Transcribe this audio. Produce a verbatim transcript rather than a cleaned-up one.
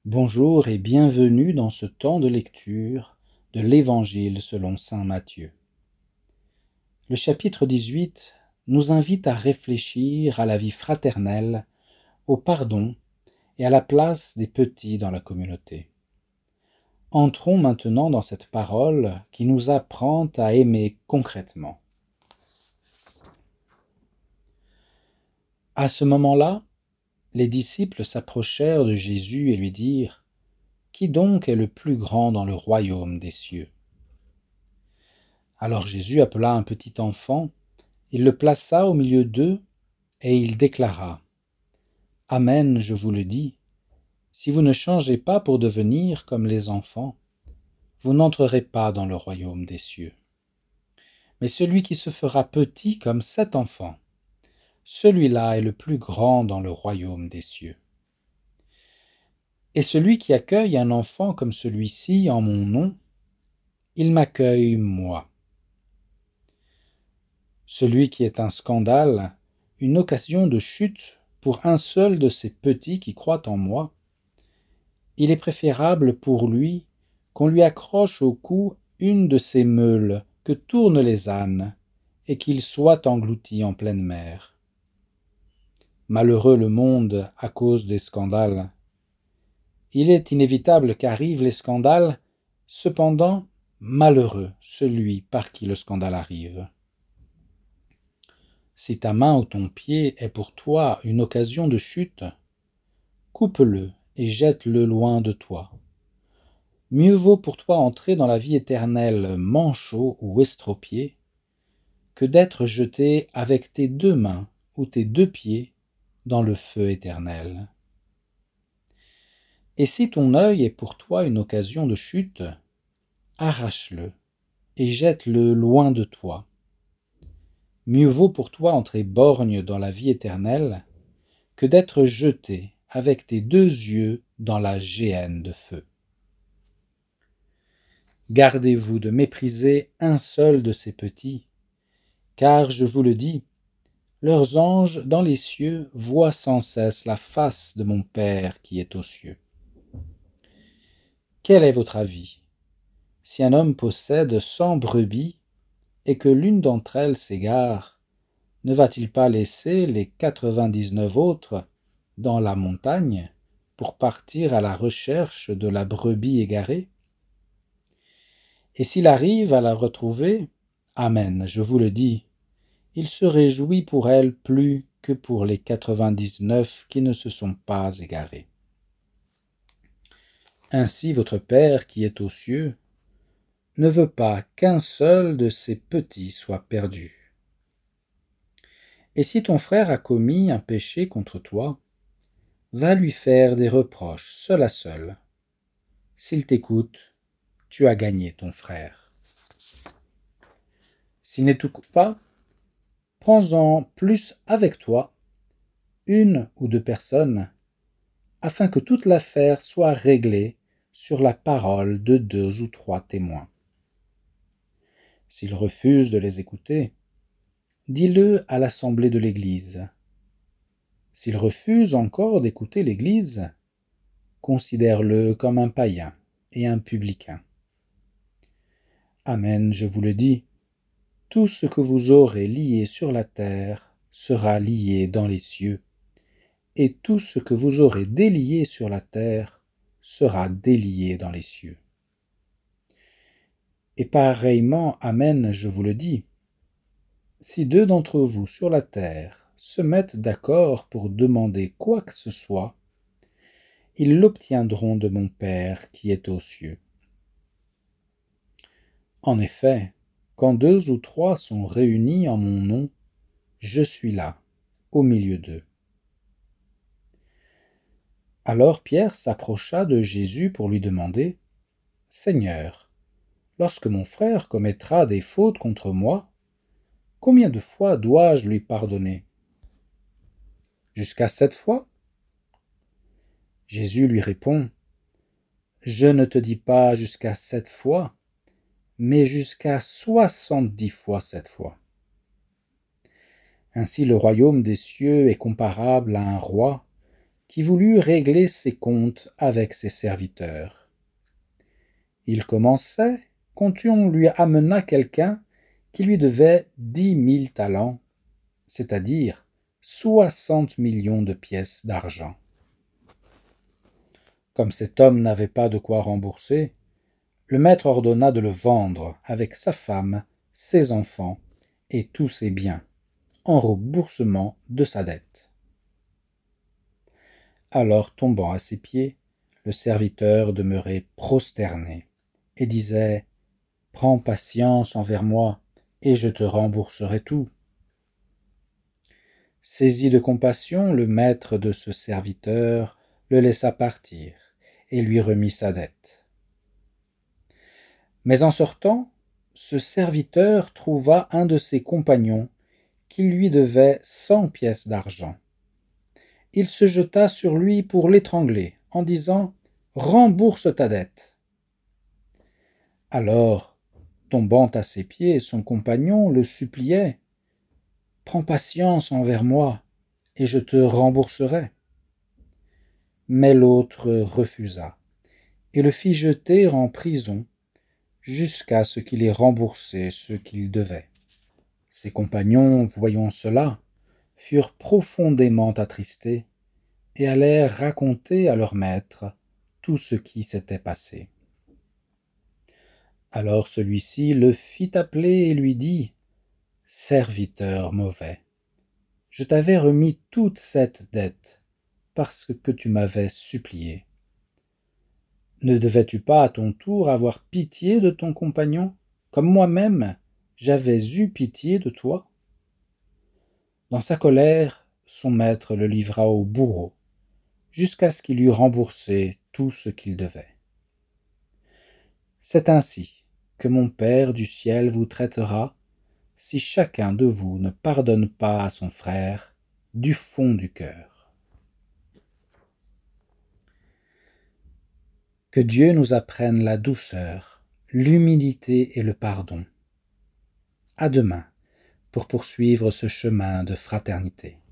Bonjour et bienvenue dans ce temps de lecture de l'Évangile selon saint Matthieu. Le chapitre dix-huit nous invite à réfléchir à la vie fraternelle, au pardon et à la place des petits dans la communauté. Entrons maintenant dans cette parole qui nous apprend à aimer concrètement. À ce moment-là, les disciples s'approchèrent de Jésus et lui dirent : « Qui donc est le plus grand dans le royaume des cieux ? » Alors Jésus appela un petit enfant, il le plaça au milieu d'eux, et il déclara : « Amen, je vous le dis, si vous ne changez pas pour devenir comme les enfants, vous n'entrerez pas dans le royaume des cieux. Mais celui qui se fera petit comme cet enfant, celui-là est le plus grand dans le royaume des cieux. Et celui qui accueille un enfant comme celui-ci en mon nom, il m'accueille moi. Celui qui est un scandale, une occasion de chute pour un seul de ces petits qui croient en moi, il est préférable pour lui qu'on lui accroche au cou une de ces meules que tournent les ânes et qu'il soit englouti en pleine mer. Malheureux le monde à cause des scandales. Il est inévitable qu'arrivent les scandales, cependant malheureux celui par qui le scandale arrive. Si ta main ou ton pied est pour toi une occasion de chute, coupe-le et jette-le loin de toi. Mieux vaut pour toi entrer dans la vie éternelle manchot ou estropié, que d'être jeté avec tes deux mains ou tes deux pieds dans le feu éternel. Et si ton œil est pour toi une occasion de chute, arrache-le et jette-le loin de toi. Mieux vaut pour toi entrer borgne dans la vie éternelle, que d'être jeté avec tes deux yeux dans la géhenne de feu. Gardez-vous de mépriser un seul de ces petits, car je vous le dis, leurs anges dans les cieux voient sans cesse la face de mon Père qui est aux cieux. Quel est votre avis ? Si un homme possède cent brebis et que l'une d'entre elles s'égare, ne va-t-il pas laisser les quatre-vingt-dix-neuf autres dans la montagne pour partir à la recherche de la brebis égarée ? Et s'il arrive à la retrouver, amen, je vous le dis, il se réjouit pour elle plus que pour les quatre-vingt-dix-neuf qui ne se sont pas égarés. Ainsi votre Père qui est aux cieux ne veut pas qu'un seul de ces petits soit perdu. Et si ton frère a commis un péché contre toi, va lui faire des reproches seul à seul. S'il t'écoute, tu as gagné ton frère. S'il n'écoute pas, prends-en plus avec toi, une ou deux personnes, afin que toute l'affaire soit réglée sur la parole de deux ou trois témoins. S'il refuse de les écouter, dis-le à l'assemblée de l'Église. S'il refuse encore d'écouter l'Église, considère-le comme un païen et un publicain. Amen, je vous le dis, tout ce que vous aurez lié sur la terre sera lié dans les cieux, et tout ce que vous aurez délié sur la terre sera délié dans les cieux. Et pareillement, amen, je vous le dis, si deux d'entre vous sur la terre se mettent d'accord pour demander quoi que ce soit, ils l'obtiendront de mon Père qui est aux cieux. En effet, quand deux ou trois sont réunis en mon nom, je suis là, au milieu d'eux. Alors Pierre s'approcha de Jésus pour lui demander : « Seigneur, lorsque mon frère commettra des fautes contre moi, combien de fois dois-je lui pardonner ? Jusqu'à sept fois ? » Jésus lui répond : « Je ne te dis pas jusqu'à sept fois, mais jusqu'à soixante-dix fois sept fois. » Ainsi le royaume des cieux est comparable à un roi qui voulut régler ses comptes avec ses serviteurs. Il commençait quand on lui amena quelqu'un qui lui devait dix mille talents, c'est-à-dire soixante millions de pièces d'argent. Comme cet homme n'avait pas de quoi rembourser, le maître ordonna de le vendre avec sa femme, ses enfants et tous ses biens, en remboursement de sa dette. Alors, tombant à ses pieds, le serviteur demeurait prosterné et disait « Prends patience envers moi, et je te rembourserai tout. » Saisi de compassion, le maître de ce serviteur le laissa partir et lui remit sa dette. Mais en sortant, ce serviteur trouva un de ses compagnons qui lui devait cent pièces d'argent. Il se jeta sur lui pour l'étrangler, en disant « Rembourse ta dette !» Alors, tombant à ses pieds, son compagnon le suppliait « Prends patience envers moi, et je te rembourserai. » Mais l'autre refusa, et le fit jeter en prison, jusqu'à ce qu'il ait remboursé ce qu'il devait. Ses compagnons, voyant cela, furent profondément attristés, et allèrent raconter à leur maître tout ce qui s'était passé. Alors celui-ci le fit appeler et lui dit « Serviteur mauvais, je t'avais remis toute cette dette parce que tu m'avais supplié. Ne devais-tu pas à ton tour avoir pitié de ton compagnon, comme moi-même j'avais eu pitié de toi ?» Dans sa colère, son maître le livra au bourreau, jusqu'à ce qu'il eût remboursé tout ce qu'il devait. C'est ainsi que mon Père du ciel vous traitera, si chacun de vous ne pardonne pas à son frère du fond du cœur. Que Dieu nous apprenne la douceur, l'humilité et le pardon. À demain pour poursuivre ce chemin de fraternité.